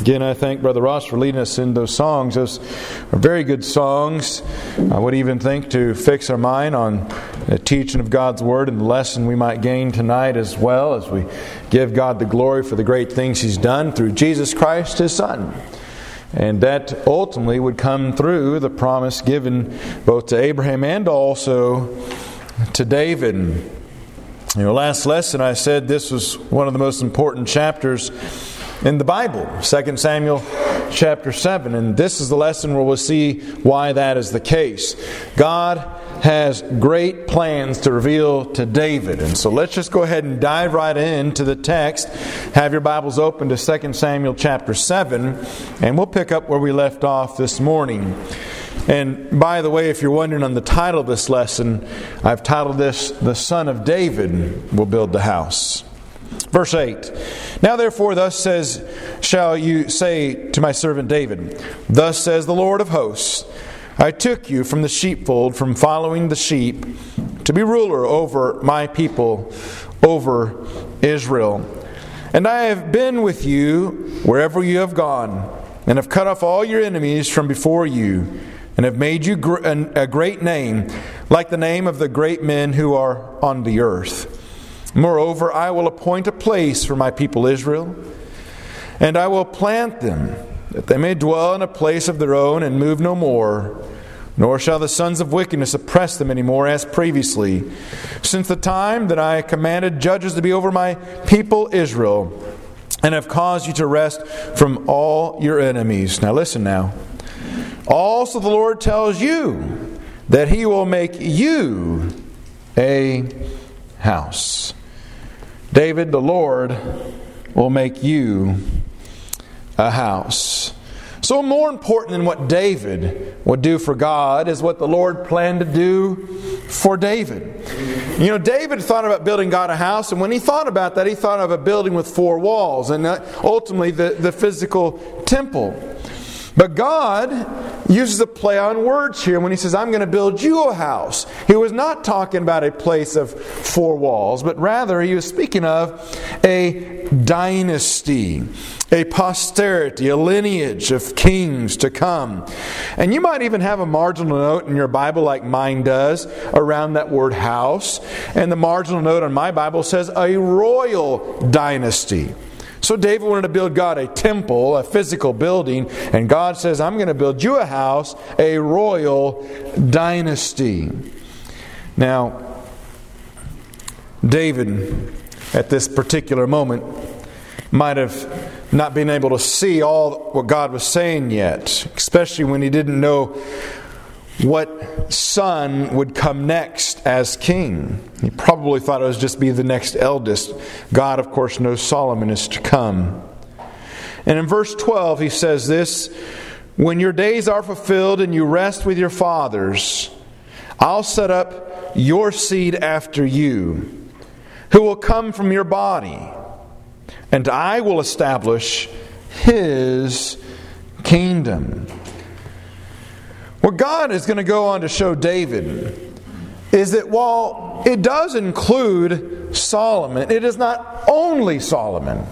Again, I thank Brother Ross for leading us in those songs. Those are very good songs. I would even think to fix our mind on the teaching of God's Word and the lesson we might gain tonight as well, as we give God the glory for the great things He's done through Jesus Christ, His Son. And that ultimately would come through the promise given both to Abraham and also to David. Last lesson I said this was one of the most important chapters in the Bible, 2 Samuel chapter 7. And this is the lesson where we'll see why that is the case. God has great plans to reveal to David. And so let's just go ahead and dive right into the text. Have your Bibles open to 2 Samuel chapter 7. And we'll pick up where we left off this morning. And by the way, if you're wondering on the title of this lesson, I've titled this, "The Son of David Will Build the House." Verse 8, "Now therefore thus shall you say to my servant David, Thus says the Lord of hosts, I took you from the sheepfold, from following the sheep, to be ruler over my people, over Israel. And I have been with you wherever you have gone, and have cut off all your enemies from before you, and have made you a great name, like the name of the great men who are on the earth. Moreover, I will appoint a place for my people Israel, and I will plant them, that they may dwell in a place of their own and move no more. Nor shall the sons of wickedness oppress them any more as previously, since the time that I commanded judges to be over my people Israel, and have caused you to rest from all your enemies." Now listen now. "Also the Lord tells you that He will make you a house." David, the Lord will make you a house. So more important than what David would do for God is what the Lord planned to do for David. David thought about building God a house, and when he thought about that, he thought of a building with 4 walls, and ultimately the physical temple. But God uses a play on words here when He says, "I'm going to build you a house." He was not talking about a place of 4 walls, but rather He was speaking of a dynasty, a posterity, a lineage of kings to come. And you might even have a marginal note in your Bible like mine does around that word house. And the marginal note on my Bible says a royal dynasty. So David wanted to build God a temple, a physical building, and God says, "I'm going to build you a house, a royal dynasty." Now, David, at this particular moment, might have not been able to see all what God was saying yet, especially when he didn't know what son would come next as king. He probably thought it would just be the next eldest. God, of course, knows Solomon is to come. And in verse 12 he says this, "When your days are fulfilled and you rest with your fathers, I'll set up your seed after you, who will come from your body, and I will establish his kingdom." What God is going to go on to show David is that while it does include Solomon, it is not only Solomon.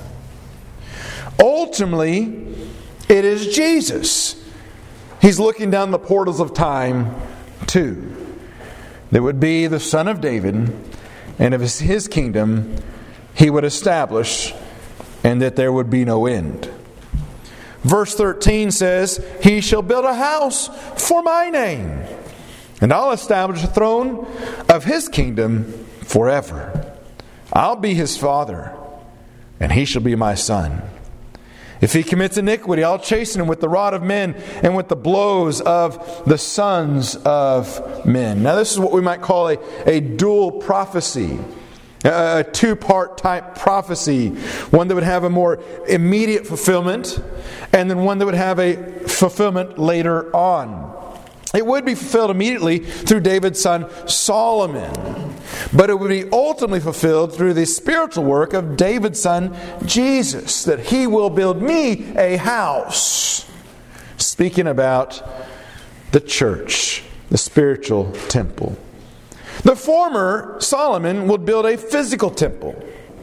Ultimately, it is Jesus. He's looking down the portals of time too. That would be the Son of David, and of his kingdom He would establish, and that there would be no end. Verse 13 says, "He shall build a house for my name, and I'll establish the throne of His kingdom forever. I'll be His father, and He shall be my son. If he commits iniquity, I'll chasten him with the rod of men and with the blows of the sons of men." Now this is what we might call a dual prophecy. A 2-part type prophecy. One that would have a more immediate fulfillment, and then one that would have a fulfillment later on. It would be fulfilled immediately through David's son Solomon, but it would be ultimately fulfilled through the spiritual work of David's son Jesus, that He will build me a house. Speaking about the church, the spiritual temple. The former, Solomon, would build a physical temple.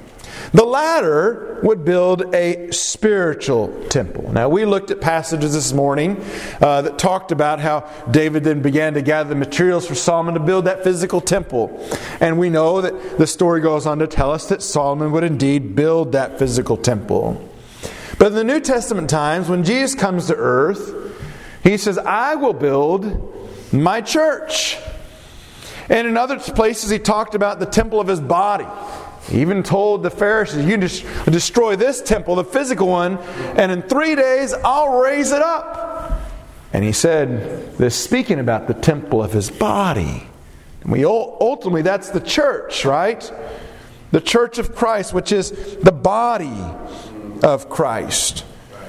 The latter would build a spiritual temple. Now, we looked at passages this morning that talked about how David then began to gather the materials for Solomon to build that physical temple. And we know that the story goes on to tell us that Solomon would indeed build that physical temple. But in the New Testament times, when Jesus comes to earth, He says, I will build my church. And in other places, He talked about the temple of His body. He even told the Pharisees, you destroy this temple, the physical one, and in 3 days I'll raise it up. And He said, this speaking about the temple of His body. And ultimately, that's the church, right? The church of Christ, which is the body of Christ.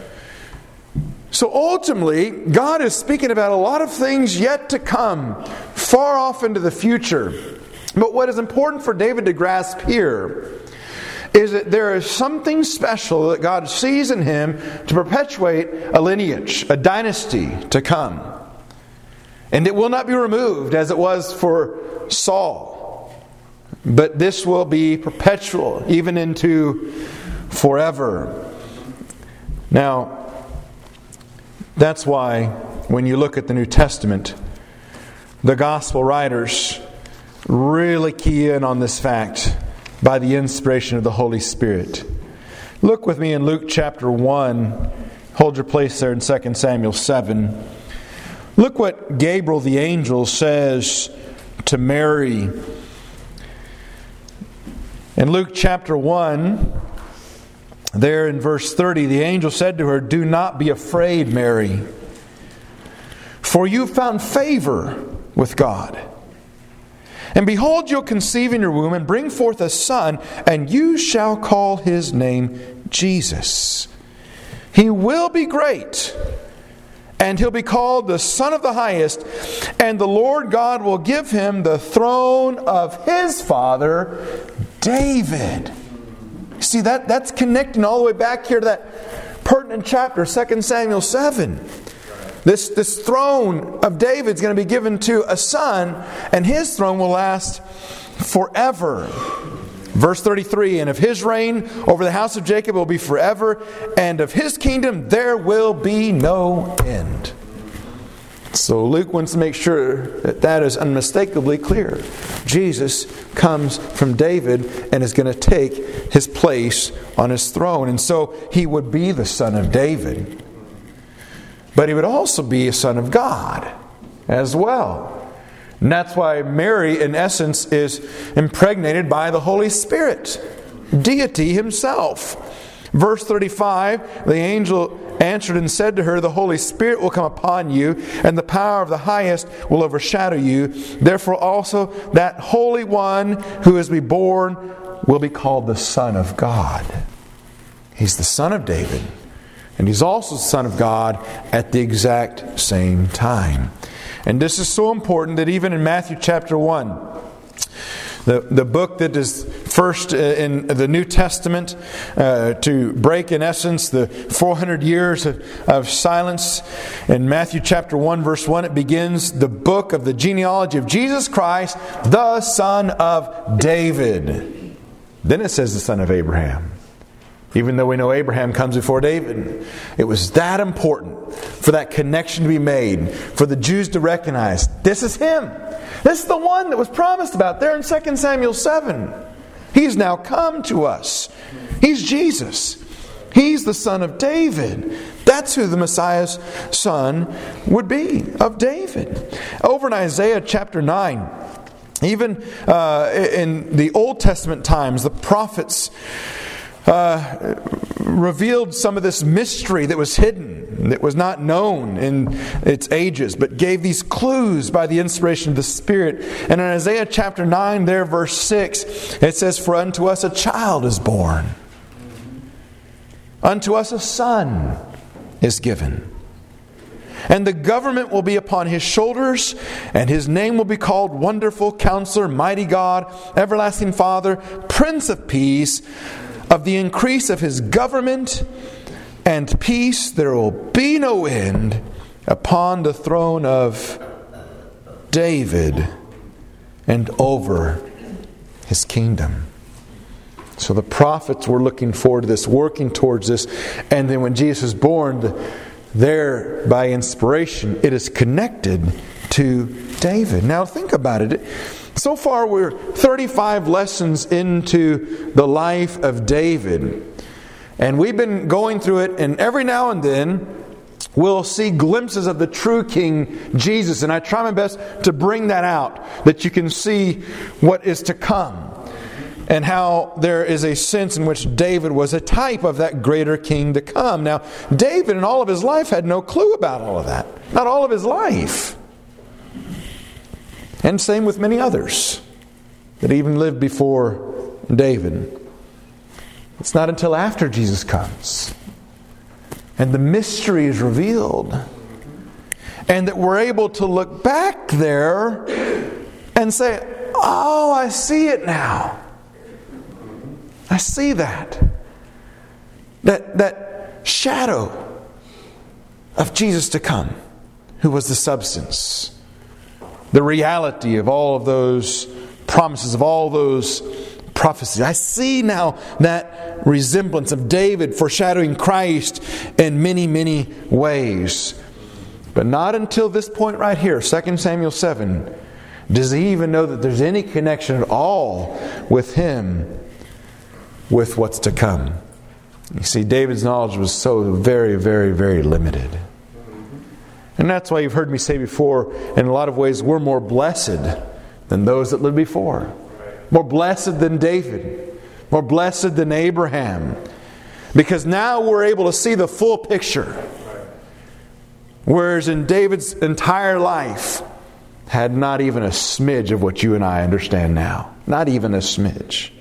So ultimately, God is speaking about a lot of things yet to come, far off into the future. But what is important for David to grasp here is that there is something special that God sees in him to perpetuate a lineage, a dynasty to come. And it will not be removed as it was for Saul. But this will be perpetual, even into forever. Now, that's why when you look at the New Testament, the gospel writers really key in on this fact by the inspiration of the Holy Spirit. Look with me in Luke chapter 1. Hold your place there in 2 Samuel 7. Look what Gabriel the angel says to Mary. In Luke chapter 1, there in verse 30, the angel said to her, do not be afraid, Mary, for you found favor with God. And behold, you'll conceive in your womb and bring forth a son, and you shall call his name Jesus. He will be great, and he'll be called the Son of the Highest, and the Lord God will give him the throne of his father, David. See, that's connecting all the way back here to that pertinent chapter, 2 Samuel 7. This throne of David is going to be given to a son, and his throne will last forever. Verse 33, and of his reign over the house of Jacob will be forever, and of his kingdom there will be no end. So Luke wants to make sure that is unmistakably clear. Jesus comes from David and is going to take his place on his throne. And so he would be the son of David. But he would also be a son of God as well. And that's why Mary, in essence, is impregnated by the Holy Spirit, deity himself. Verse 35, the angel answered and said to her, the Holy Spirit will come upon you, and the power of the highest will overshadow you. Therefore also that Holy One who is to be born will be called the Son of God. He's the Son of David. And He's also the Son of God at the exact same time. And this is so important that even in Matthew chapter 1, the book that is first in the New Testament to break, in essence, the 400 years of silence. In Matthew chapter 1, verse 1, it begins the book of the genealogy of Jesus Christ, the son of David. Then it says the son of Abraham. Even though we know Abraham comes before David. It was that important for that connection to be made, for the Jews to recognize, this is him. This is the one that was promised about there in 2 Samuel 7. He's now come to us. He's Jesus. He's the son of David. That's who the Messiah's son would be, of David. Over in Isaiah chapter 9, even in the Old Testament times, the prophets revealed some of this mystery that was hidden, that was not known in its ages, but gave these clues by the inspiration of the Spirit. And in Isaiah chapter 9, there, verse 6, it says, for unto us a child is born. Unto us a son is given. And the government will be upon his shoulders, and his name will be called Wonderful Counselor, Mighty God, Everlasting Father, Prince of Peace. Of the increase of his government and peace there will be no end upon the throne of David and over his kingdom. So the prophets were looking forward to this, working towards this. And then when Jesus is born, there by inspiration, it is connected to David. Now think about it. So far we're 35 lessons into the life of David. And we've been going through it, and every now and then we'll see glimpses of the true King Jesus. And I try my best to bring that out, that you can see what is to come. And how there is a sense in which David was a type of that greater king to come. Now, David in all of his life had no clue about all of that. Not all of his life. And same with many others that even lived before David. It's not until after Jesus comes and the mystery is revealed, and that we're able to look back there and say, oh, I see it now. I see that shadow of Jesus to come, who was the substance, the reality of all of those promises, of all those prophecies. I see now that resemblance of David foreshadowing Christ in many, many ways. But not until this point right here, 2 Samuel 7, does he even know that there's any connection at all with him, with what's to come. You see, David's knowledge was so very, very, very limited. And that's why you've heard me say before, in a lot of ways, we're more blessed than those that lived before. More blessed than David. More blessed than Abraham. Because now we're able to see the full picture. Whereas in David's entire life, had not even a smidge of what you and I understand now. Not even a smidge.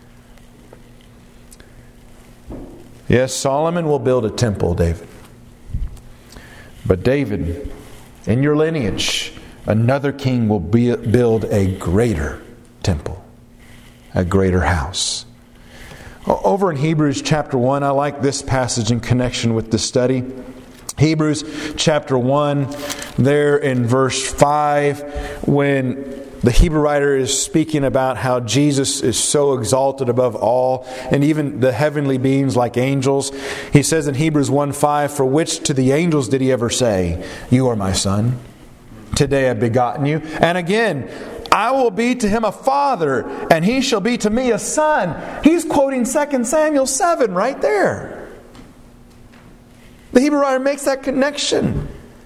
Yes, Solomon will build a temple, David. But David, in your lineage, another king will build a greater temple, a greater house. Over in Hebrews chapter 1, I like this passage in connection with the study. Hebrews chapter 1, there in verse 5, when the Hebrew writer is speaking about how Jesus is so exalted above all, and even the heavenly beings like angels. He says in Hebrews 1:5, for which to the angels did he ever say, you are my son, today I've begotten you. And again, I will be to him a father, and he shall be to me a son. He's quoting 2 Samuel 7 right there. The Hebrew writer makes that connection.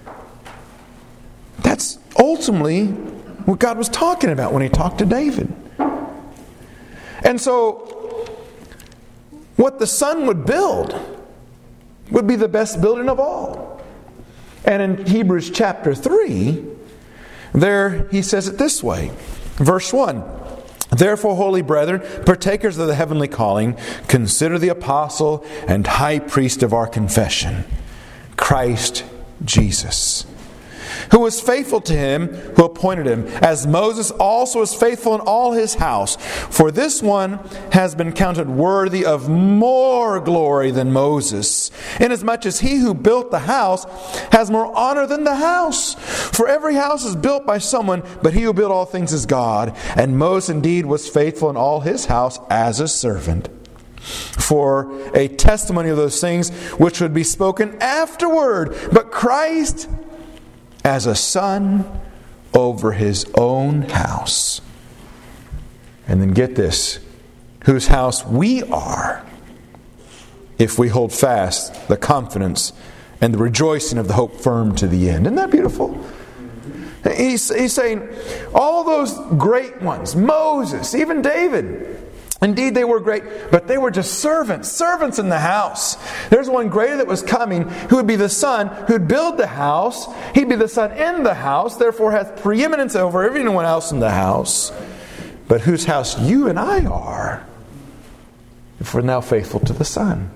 That's ultimately what God was talking about when He talked to David. And so, what the Son would build would be the best building of all. And in Hebrews chapter 3, there he says it this way. Verse 1. Therefore, holy brethren, partakers of the heavenly calling, consider the apostle and high priest of our confession, Christ Jesus, who was faithful to him who appointed him, as Moses also was faithful in all his house. For this one has been counted worthy of more glory than Moses, inasmuch as he who built the house has more honor than the house. For every house is built by someone, but he who built all things is God. And Moses indeed was faithful in all his house as a servant, for a testimony of those things which would be spoken afterward. But Christ as a son over his own house. And then get this, whose house we are, if we hold fast the confidence and the rejoicing of the hope firm to the end. Isn't that beautiful? He's saying, all those great ones, Moses, even David, indeed they were great, but they were just servants in the house. There's one greater that was coming, who would be the son who'd build the house. He'd be the son in the house, therefore has preeminence over everyone else in the house. But whose house you and I are, if we're now faithful to the Son.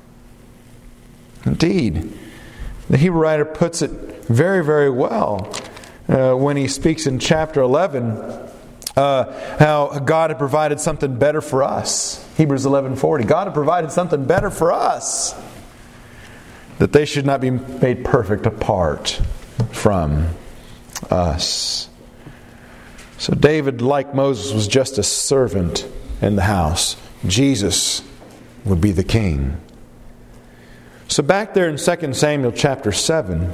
Indeed, the Hebrew writer puts it very, very well when he speaks in chapter 11 how God had provided something better for us. Hebrews 11:40. God had provided something better for us, that they should not be made perfect apart from us. So David, like Moses, was just a servant in the house. Jesus would be the king. So back there in 2 Samuel chapter 7,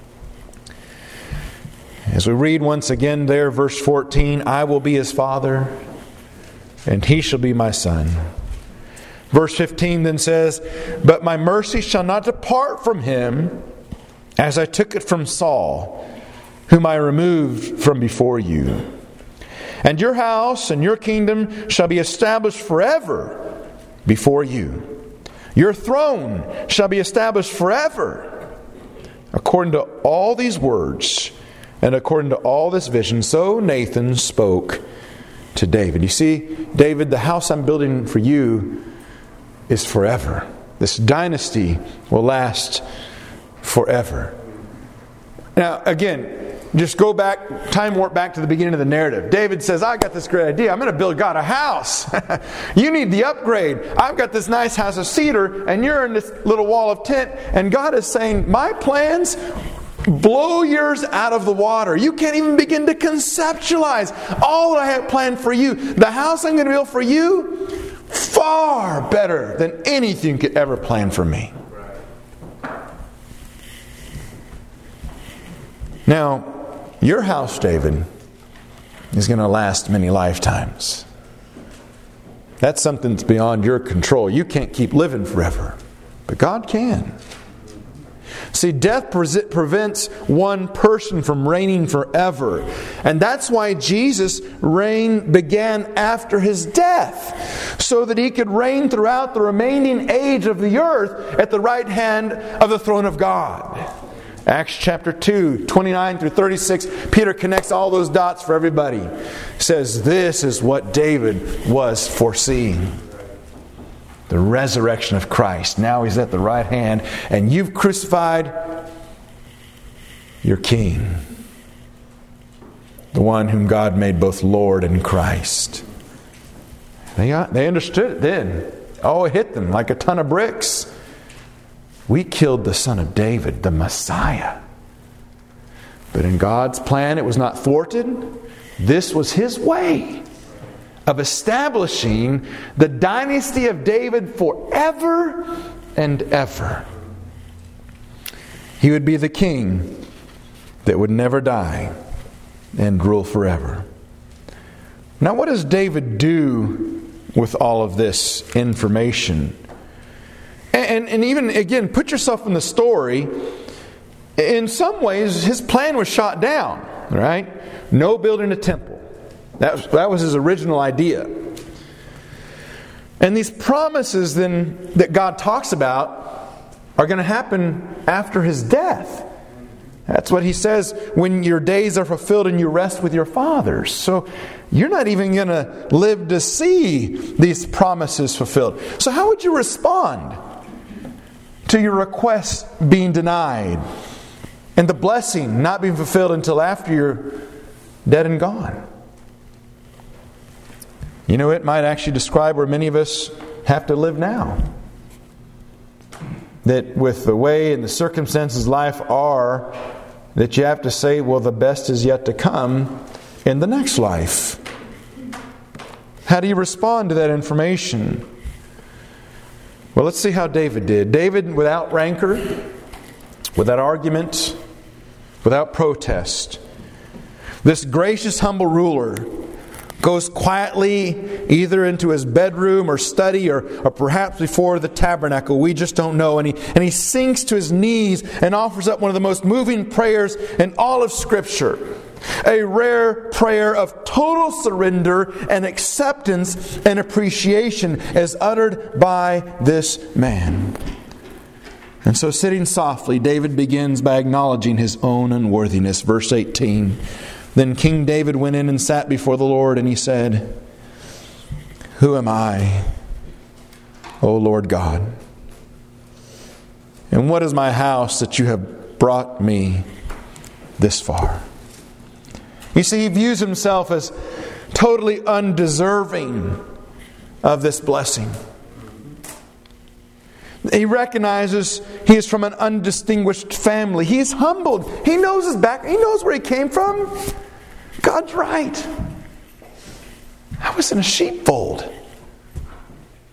as we read once again there, verse 14, I will be his father, and he shall be my son. Verse 15 then says, but my mercy shall not depart from him, as I took it from Saul, whom I removed from before you. And your house and your kingdom shall be established forever before you. Your throne shall be established forever. According to all these words and according to all this vision, so Nathan spoke to David. You see, David, the house I'm building for you is forever. This dynasty will last forever. Now, again, just go back, time warp back to the beginning of the narrative. David says, I got this great idea. I'm going to build God a house. You need the upgrade. I've got this nice house of cedar, and you're in this little wall of tent. And God is saying, my plans blow yours out of the water. You can't even begin to conceptualize all that I have planned for you. The house I'm going to build for you, far better than anything you could ever plan for me. Now, your house, David, is going to last many lifetimes. That's something that's beyond your control. You can't keep living forever, but God can. See, death prevents one person from reigning forever. And that's why Jesus' reign began after his death, so that he could reign throughout the remaining age of the earth at the right hand of the throne of God. Acts chapter 2, 29 through 36, Peter connects all those dots for everybody. He says, this is what David was foreseeing. The resurrection of Christ. Now he's at the right hand, and you've crucified your King. The one whom God made both Lord and Christ. They understood it then. Oh, it hit them like a ton of bricks. We killed the Son of David, the Messiah. But in God's plan, it was not thwarted. This was His way of establishing the dynasty of David forever and ever. He would be the king that would never die and rule forever. Now, what does David do with all of this information? And even, again, put yourself in the story. In some ways, his plan was shot down, right? No building a temple. That was his original idea. And these promises then that God talks about are going to happen after his death. That's what he says, when your days are fulfilled and you rest with your fathers. So you're not even going to live to see these promises fulfilled. So how would you respond to your request being denied and the blessing not being fulfilled until after you're dead and gone? You know, it might actually describe where many of us have to live now. That with the way and the circumstances of life are, that you have to say, well, the best is yet to come in the next life. How do you respond to that information? Well, let's see how David did. David, without rancor, without argument, without protest, this gracious, humble ruler goes quietly either into his bedroom or study or perhaps before the tabernacle. We just don't know. And he sinks to his knees and offers up one of the most moving prayers in all of Scripture. A rare prayer of total surrender and acceptance and appreciation as uttered by this man. And so, sitting softly, David begins by acknowledging his own unworthiness. Verse 18. Then King David went in and sat before the Lord, and he said, Who am I, O Lord God? And what is my house that you have brought me this far? You see, he views himself as totally undeserving of this blessing. He recognizes he is from an undistinguished family. He is humbled. He knows his back. He knows where he came from. God's right. I was in a sheepfold.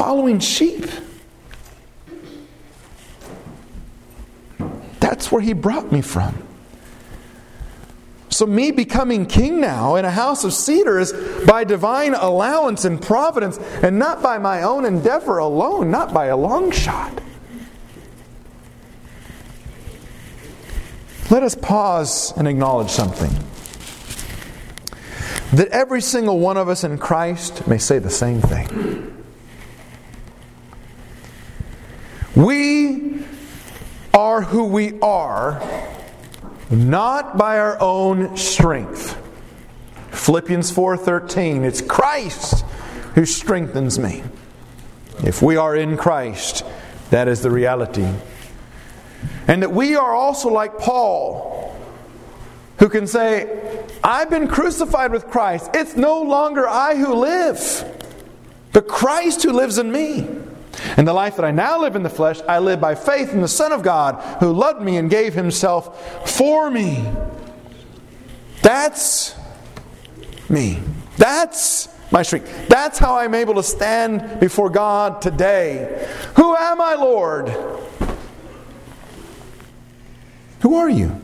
following sheep. That's where He brought me from. So me becoming king now in a house of cedar is by divine allowance and providence, and not by my own endeavor alone, not by a long shot. Let us pause and acknowledge something. That every single one of us in Christ may say the same thing. We are who we are, not by our own strength. Philippians 4:13, it's Christ who strengthens me. If we are in Christ, that is the reality. And that we are also like Paul, who can say, I've been crucified with Christ. It's no longer I who live, but Christ who lives in me. And the life that I now live in the flesh, I live by faith in the Son of God, who loved me and gave Himself for me. That's me. That's my strength. That's how I'm able to stand before God today. Who am I, Lord? Who are you?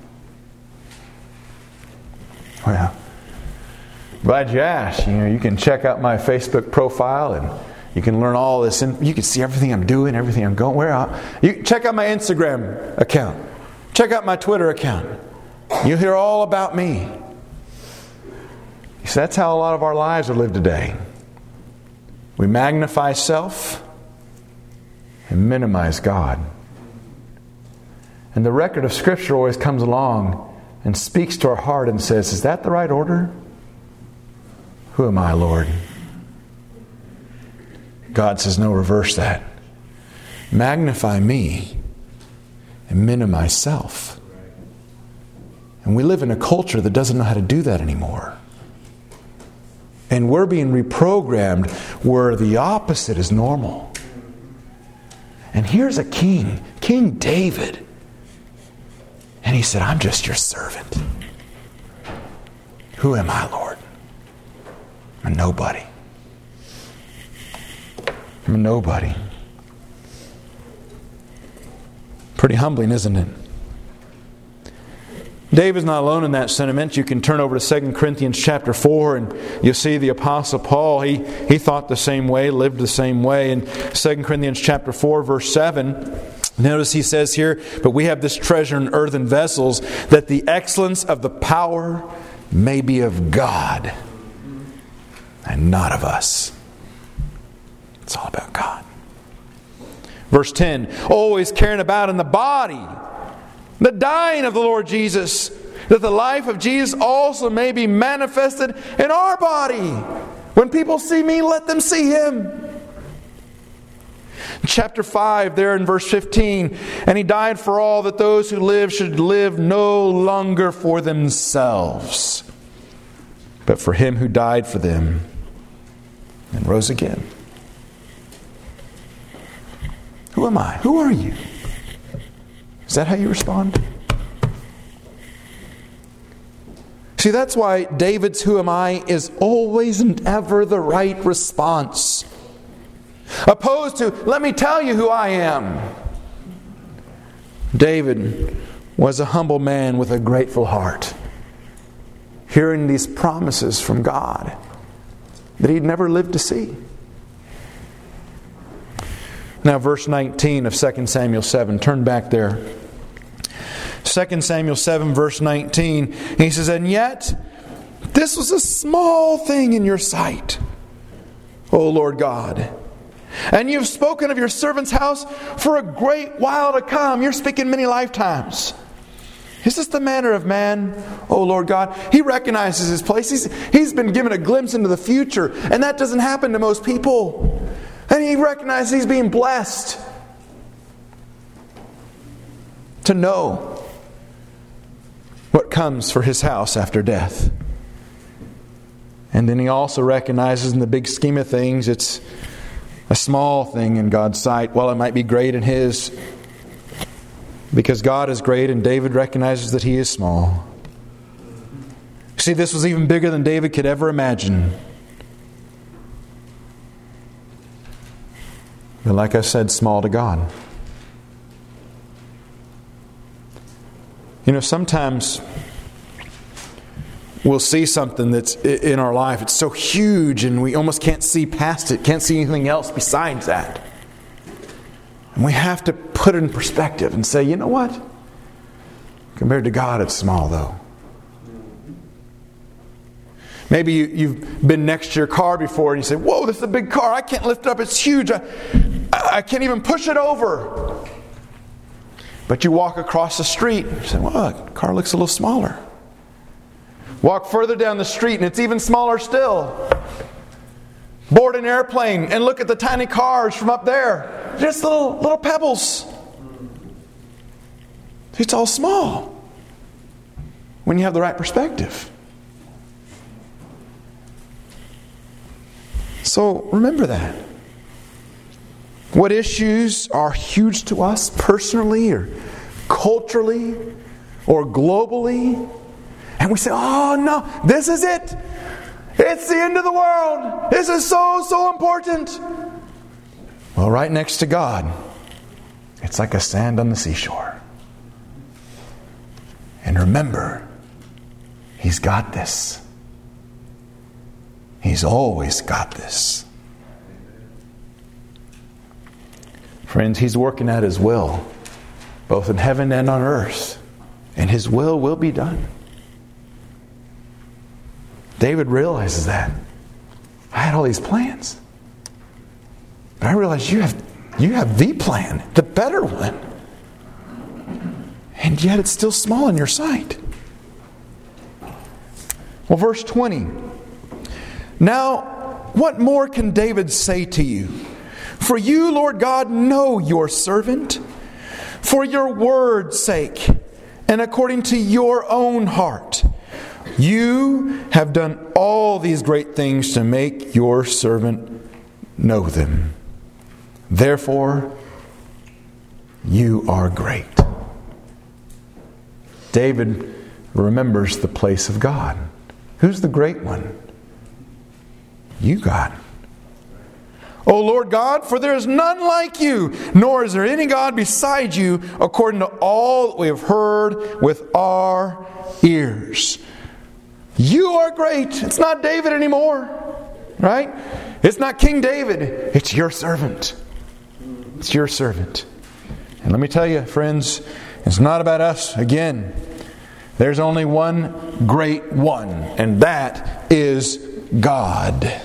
Well, glad you asked. You can check out my Facebook profile and you can learn all this, and you can see everything I'm doing, everything I'm going. You check out my Instagram account. Check out my Twitter account. You'll hear all about me. So that's how a lot of our lives are lived today. We magnify self and minimize God. And the record of Scripture always comes along and speaks to our heart and says, is that the right order? Who am I, Lord? God says, no, reverse that. Magnify me and minimize self. And we live in a culture that doesn't know how to do that anymore. And we're being reprogrammed where the opposite is normal. And here's a king, King David. And he said, I'm just your servant. Who am I, Lord? I'm a nobody. I'm a nobody. Pretty humbling, isn't it? David's not alone in that sentiment. You can turn over to 2 Corinthians chapter 4 and you'll see the Apostle Paul. He thought the same way, lived the same way. In 2 Corinthians chapter 4 verse 7, notice he says here, but we have this treasure in earthen vessels, that the excellence of the power may be of God and not of us. It's all about God. Verse 10, always caring about in the body the dying of the Lord Jesus, that the life of Jesus also may be manifested in our body. When people see me, let them see Him. Chapter 5, there in verse 15, and He died for all, that those who live should live no longer for themselves, but for Him who died for them and rose again. Who am I? Who are you? Is that how you respond? See, that's why David's who am I is always and ever the right response. Opposed to, let me tell you who I am. David was a humble man with a grateful heart, hearing these promises from God that he'd never lived to see. Now, verse 19 of 2 Samuel 7. Turn back there. 2 Samuel 7, verse 19. He says, and yet, this was a small thing in your sight, O Lord God. And you have spoken of your servant's house for a great while to come. You're speaking many lifetimes. Is this the manner of man, O Lord God? He recognizes his place. He's been given a glimpse into the future. And that doesn't happen to most people. And he recognizes he's being blessed to know what comes for his house after death. And then he also recognizes in the big scheme of things, it's a small thing in God's sight. Well, it might be great in his, because God is great and David recognizes that he is small. See, this was even bigger than David could ever imagine. but like I said, small to God. You know, sometimes we'll see something that's in our life. It's so huge and we almost can't see past it, can't see anything else besides that. And we have to put it in perspective and say, you know what? Compared to God, it's small though. Maybe you've been next to your car before and you say, whoa, this is a big car. I can't lift it up. It's huge. I can't even push it over. But you walk across the street and you say, well, the car looks a little smaller. Walk further down the street and it's even smaller still. Board an airplane and look at the tiny cars from up there. Just little pebbles. It's all small when you have the right perspective. So remember that. What issues are huge to us personally or culturally or globally? And we say, oh no, this is it. It's the end of the world. This is so important. Well, right next to God, it's like a sand on the seashore. And remember, He's got this. He's always got this. Friends, He's working out His will, both in heaven and on earth. And His will be done. David realizes that. I had all these plans. But I realized you have the plan, the better one. And yet it's still small in your sight. Well, verse 20. Now, what more can David say to you? For you, Lord God, know your servant. For your word's sake, and according to your own heart, you have done all these great things to make your servant know them. Therefore, you are great. David remembers the place of God. Who's the great one? You, God. O Lord God, for there is none like you, nor is there any God beside you, according to all that we have heard with our ears. You are great. It's not David anymore, right? It's not King David. It's your servant. It's your servant. And let me tell you, friends, it's not about us again. There's only one great one, and that is God.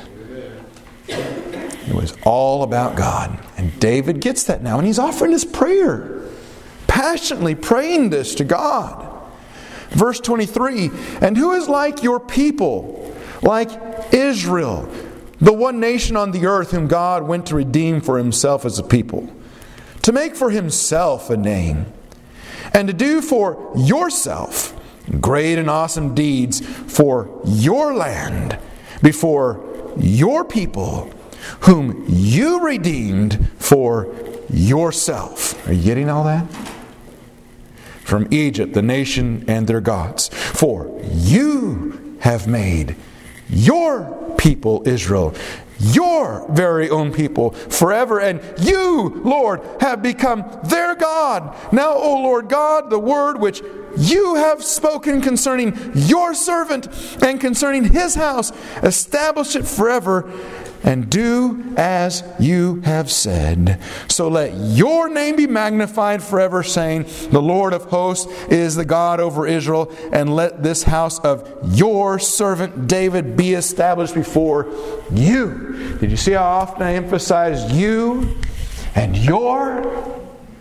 It was all about God. And David gets that now, and he's offering his prayer, passionately praying this to God. Verse 23, and who is like your people, like Israel, the one nation on the earth whom God went to redeem for Himself as a people, to make for Himself a name, and to do for yourself great and awesome deeds for your land, before your people, whom you redeemed for yourself. Are you getting all that? From Egypt, the nation and their gods. For you have made your people Israel your very own people forever, and you, Lord, have become their God. Now, O Lord God, the word which you have spoken concerning your servant and concerning his house, establish it forever, and do as you have said. So let your name be magnified forever, saying, the Lord of hosts is the God over Israel, and let this house of your servant David be established before you. Did you see how often I emphasized you and your?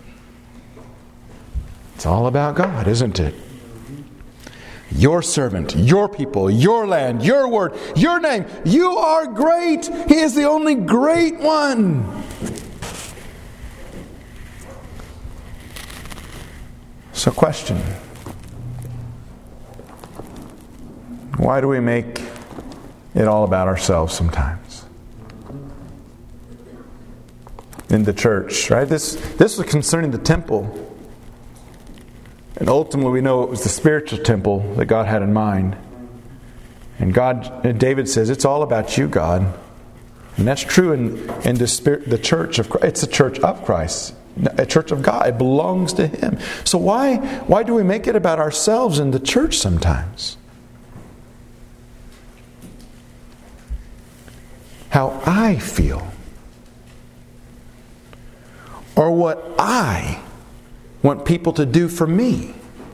It's all about God, isn't it? Your servant, your people, your land, your word, your name. You are great. He is the only great one. So, question. Why do we make it all about ourselves sometimes? In the church, right? This was concerning the temple. And ultimately we know it was the spiritual temple that God had in mind. And David says, it's all about you, God. And that's true in the church of Christ. It's a church of Christ. A church of God. It belongs to Him. So why do we make it about ourselves in the church sometimes? How I feel. Or what I want people to do for me.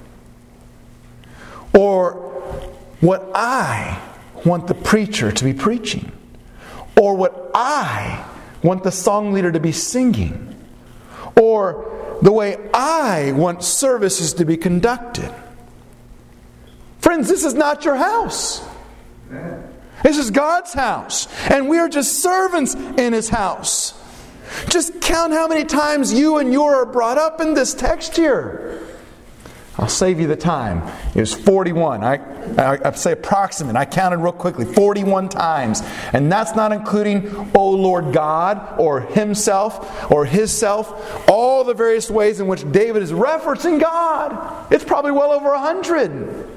Or what I want the preacher to be preaching. Or what I want the song leader to be singing. Or the way I want services to be conducted. Friends, this is not your house. This is God's house. And we are just servants in His house. Just count how many times you and your are brought up in this text here. I'll save you the time. It was 41. I say approximate. I counted real quickly. 41 times. And that's not including, O Lord God, or Himself, or His self. All the various ways in which David is referencing God. It's probably well over 100.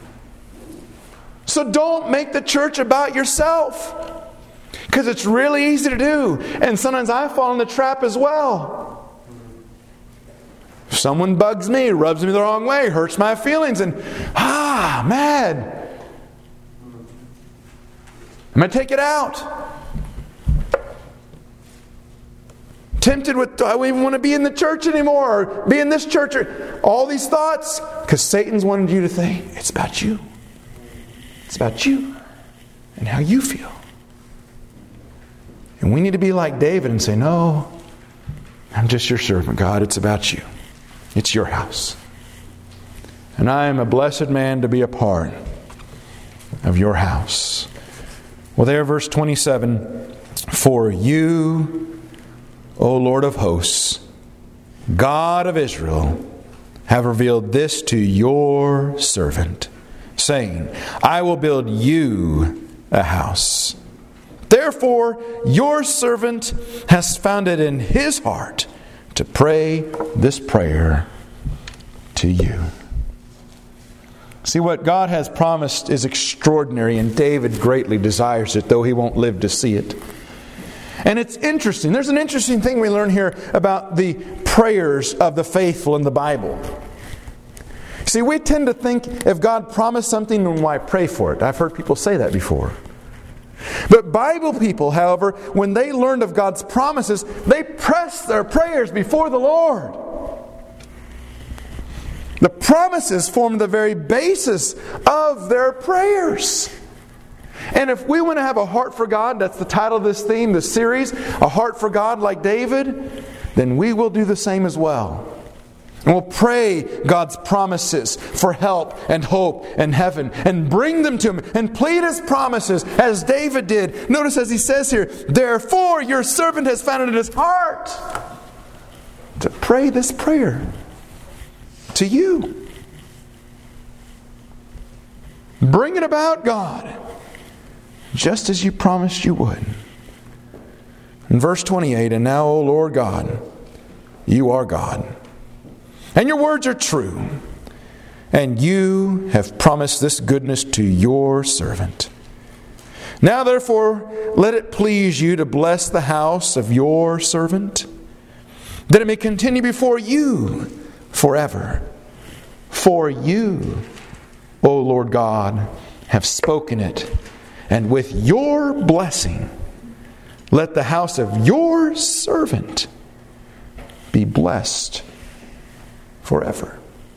So don't make the church about yourself. Because it's really easy to do. And sometimes I fall in the trap as well. If someone bugs me, rubs me the wrong way, hurts my feelings, and mad. I'm going to take it out. Tempted with, do I even want to be in the church anymore? Or be in this church? Or all these thoughts. Because Satan's wanted you to think, it's about you. It's about you. And how you feel. And we need to be like David and say, no, I'm just your servant, God. It's about you. It's your house. And I am a blessed man to be a part of your house. Well, there, verse 27. For you, O Lord of hosts, God of Israel, have revealed this to your servant, saying, I will build you a house. Therefore, your servant has found it in his heart to pray this prayer to you. See, what God has promised is extraordinary, and David greatly desires it, though he won't live to see it. And it's interesting. There's an interesting thing we learn here about the prayers of the faithful in the Bible. See, we tend to think if God promised something, then why pray for it? I've heard people say that before. But Bible people, however, when they learned of God's promises, they pressed their prayers before the Lord. The promises form the very basis of their prayers. And if we want to have a heart for God, that's the title of this theme, this series, a heart for God like David, then we will do the same as well. And we'll pray God's promises for help and hope and heaven and bring them to Him and plead His promises as David did. Notice as he says here, therefore your servant has found it in his heart to pray this prayer to you. Bring it about, God, just as you promised you would. In verse 28, and now, O Lord God, you are God. And your words are true. And you have promised this goodness to your servant. Now therefore, let it please you to bless the house of your servant, that it may continue before you forever. For you, O Lord God, have spoken it. And with your blessing, let the house of your servant be blessed forever.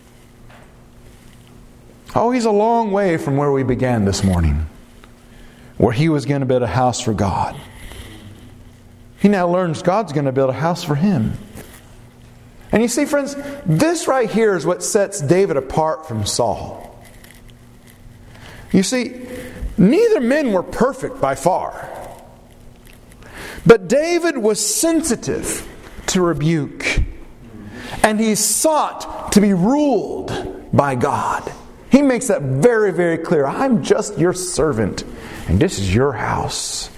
Oh, he's a long way from where we began this morning, where he was going to build a house for God. He now learns God's going to build a house for him. And you see, friends, this right here is what sets David apart from Saul. You see, neither men were perfect by far. But David was sensitive to rebuke. And he sought to be ruled by God. He makes that very, very clear. I'm just your servant, and this is your house.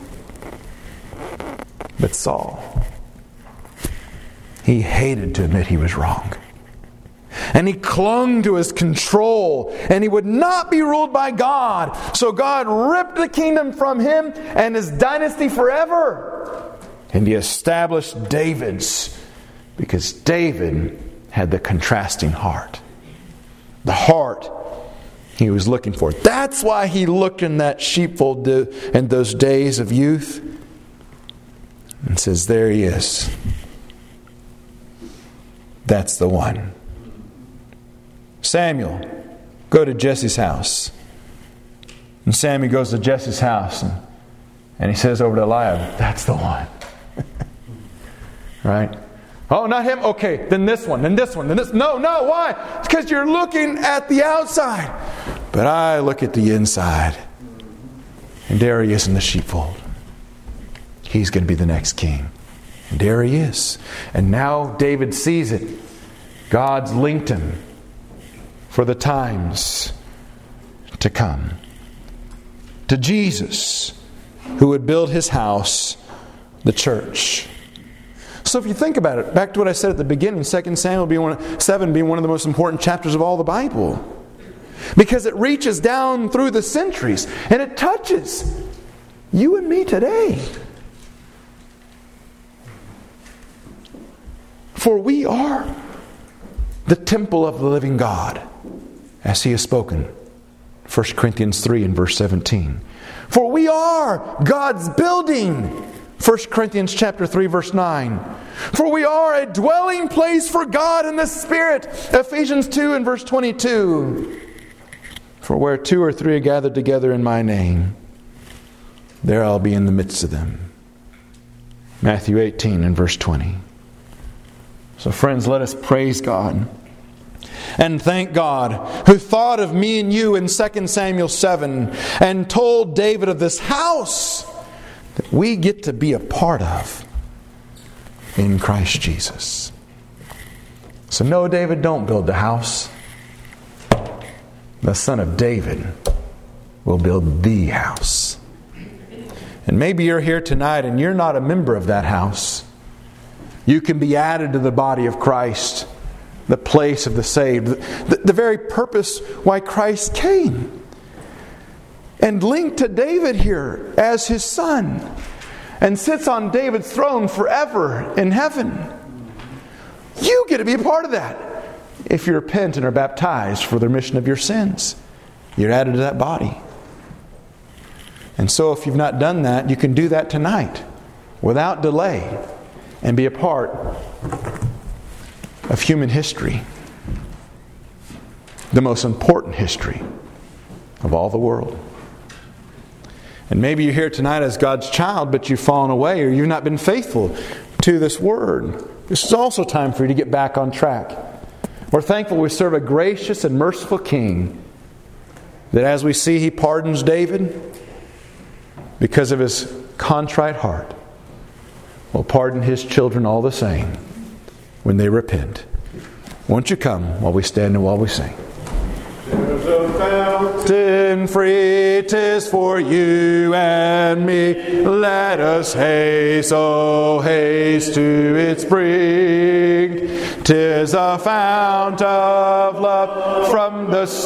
But Saul, he hated to admit he was wrong. And he clung to his control. And he would not be ruled by God. So God ripped the kingdom from him and his dynasty forever. And he established David's. Because David had the contrasting heart. The heart he was looking for. That's why he looked in that sheepfold in those days of youth and says, there he is. That's the one. Samuel, go to Jesse's house. And Samuel goes to Jesse's house and he says over to Eliab, that's the one. Right? Oh, not him? Okay, then this one, then this one, then this. No, why? It's because you're looking at the outside. But I look at the inside. And there he is in the sheepfold. He's going to be the next king. And there he is. And now David sees it. God's linked him for the times to come. To Jesus, who would build his house, the church. So if you think about it, back to what I said at the beginning, 2 Samuel 7 being one of the most important chapters of all the Bible. Because it reaches down through the centuries and it touches you and me today. For we are the temple of the living God, as he has spoken. 1 Corinthians 3 and verse 17. For we are God's building. 1 Corinthians chapter 3 verse 9. For we are a dwelling place for God in the Spirit. Ephesians 2 and verse 22. For where 2 or 3 are gathered together in my name, there I'll be in the midst of them. Matthew 18 and verse 20. So friends, let us praise God and thank God who thought of me and you in 2 Samuel 7 and told David of this house that we get to be a part of in Christ Jesus. So no, David, don't build the house. The son of David will build the house. And maybe you're here tonight and you're not a member of that house. You can be added to the body of Christ, the place of the saved, the very purpose why Christ came. And linked to David here as his son, and sits on David's throne forever in heaven. You get to be a part of that. If you repent and are baptized for the remission of your sins, you're added to that body. And so if you've not done that, you can do that tonight without delay and be a part of human history, the most important history of all the world. And maybe you're here tonight as God's child, but you've fallen away or you've not been faithful to this word. This is also time for you to get back on track. We're thankful we serve a gracious and merciful King, that as we see he pardons David because of his contrite heart, will pardon his children all the same when they repent. Won't you come while we stand and while we sing? There's a fountain free, 'tis for you and me. Let us haste, oh haste to its brink. 'Tis a fount of love from the